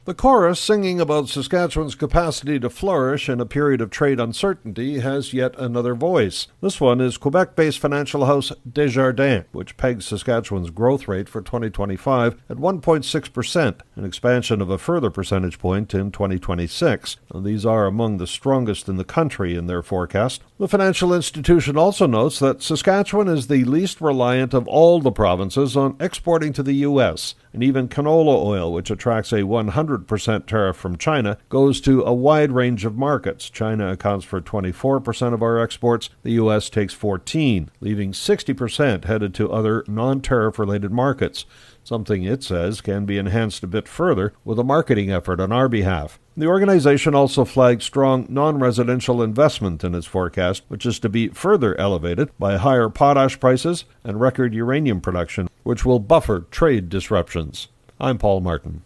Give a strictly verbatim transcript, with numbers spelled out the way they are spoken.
The chorus singing about Saskatchewan's capacity to flourish in a period of trade uncertainty has yet another voice. This one is Quebec-based financial house Desjardins, which pegs Saskatchewan's growth rate for twenty twenty-five at one point six percent, an expansion of a further percentage point in twenty twenty-six. These are among the strongest in the country in their forecast. The financial institution also notes that Saskatchewan is the least reliant of all the provinces on exporting to the U S, and even canola oil, which attracts a one hundred percent tariff from China, goes to a wide range of markets. China accounts for twenty-four percent of our exports, the U S takes fourteen, leaving sixty percent headed to other non-tariff related markets, something it says can be enhanced a bit further with a marketing effort on our behalf. The organization also flagged strong non-residential investment in its forecast, which is to be further elevated by higher potash prices and record uranium production, which will buffer trade disruptions. I'm Paul Martin.